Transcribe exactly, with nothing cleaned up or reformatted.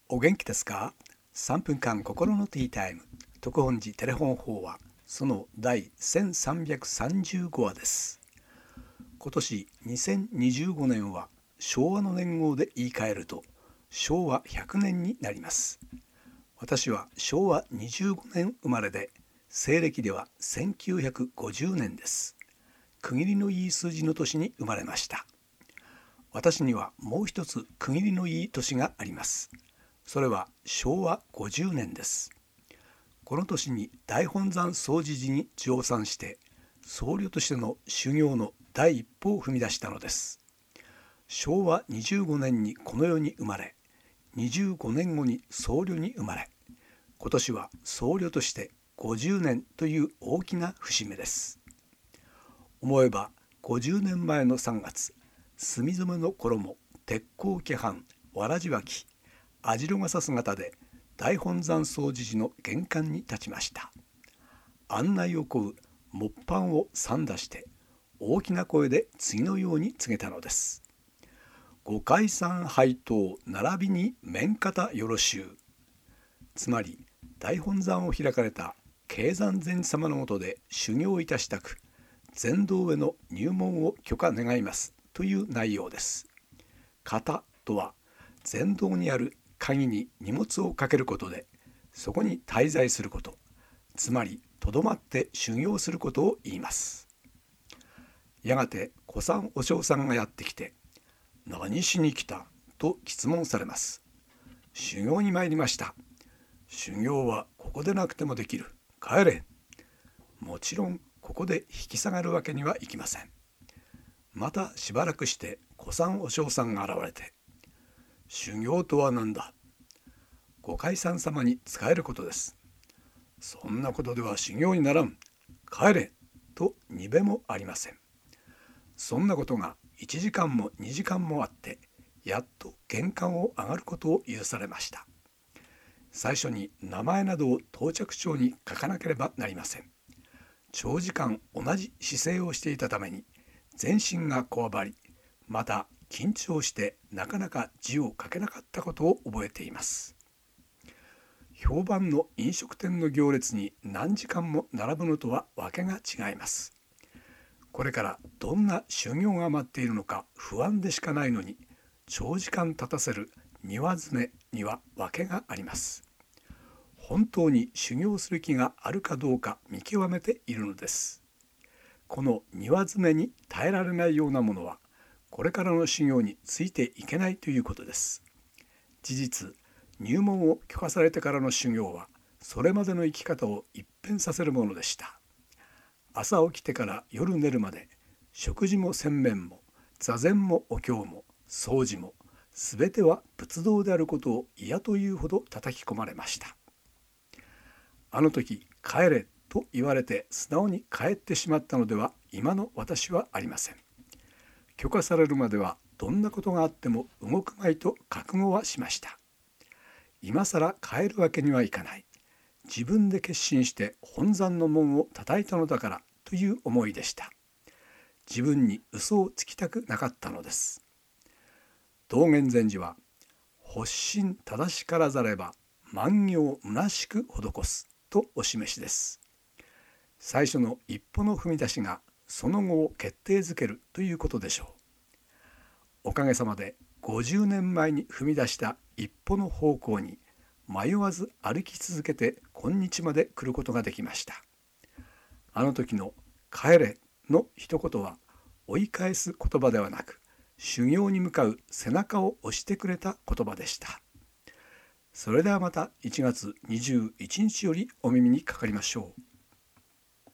お元気ですか？さんぷんかん心のティータイム、徳本寺テレフォン法話、その第せんさんびゃくさんじゅうごわです。今年にせんにじゅうごねんは昭和の年号で言い換えると昭和ひゃくねんになります。私は昭和にじゅうごねん生まれで、西暦ではせんきゅうひゃくごじゅうねんです。区切りのいい数字の年に生まれました。私にはもう一つ区切りのいい年があります。それは昭和ごじゅうねんです。この年に大本山総持寺に乗参して僧侶としての修行の第一歩を踏み出したのです。昭和にじゅうごねんにこの世に生まれ、にじゅうごねんごに僧侶に生まれ、今年は僧侶としてごじゅうねんという大きな節目です。思えばごじゅうねんまえのさんがつ、墨染めの衣、鉄鋼規範、わらじ履き、網代笠姿で大本山総持寺の玄関に立ちました。案内を請う木版を三出して大きな声で次のように告げたのです。ご開山拝祷並びに面方よろしゅう。つまり大本山を開かれた恵山禅師様のもとで修行いたしたく、禅道への入門を許可願いますという内容です。方とは禅道にある鍵に荷物をかけることで、そこに滞在すること、つまりとどまって修行することを言います。やがて古参和尚さんがやってきて、何しに来たと質問されます。修行に参りました。修行はここでなくてもできる。帰れ。もちろんここで引き下がるわけにはいきません。またしばらくして古参和尚さんが現れて、修行とは何だ。ご開山様に仕えることです。そんなことでは修行にならん。帰れとにべもありません。そんなことがいちじかんもにじかんもあって、やっと玄関を上がることを許されました。最初に名前などを到着帳に書かなければなりません。長時間同じ姿勢をしていたために全身がこわばり、また緊張してなかなか字を書けなかったことを覚えています。評判の飲食店の行列に何時間も並ぶのとはわけが違います。これからどんな修行が待っているのか不安でしかないのに、長時間立たせる庭詰めにはわけがあります。本当に修行する気があるかどうか見極めているのです。この庭詰めに耐えられないようなものは、これからの修行についていけないということです。事実、入門を許可されてからの修行は、それまでの生き方を一変させるものでした。朝起きてから夜寝るまで、食事も洗面も座禅もお経も掃除も、すべては仏道であることを嫌というほど叩き込まれました。あの時、帰れと言われて素直に帰ってしまったのでは今の私はありません。許可されるまではどんなことがあっても動くまいと覚悟はしました。今更帰るわけにはいかない。自分で決心して本山の門を叩いたのだからという思いでした。自分に嘘をつきたくなかったのです。道元禅師は、発心正しからざれば万行虚しく施すとお示しです。最初の一歩の踏み出しがその後を決定づけるということでしょう。おかげさまでごじゅうねんまえに踏み出した一歩の方向に迷わず歩き続けて今日まで来ることができました。あの時の帰れの一言は追い返す言葉ではなく、修行に向かう背中を押してくれた言葉でした。それではまたいちがつにじゅういちにちよりお耳にかかりましょう。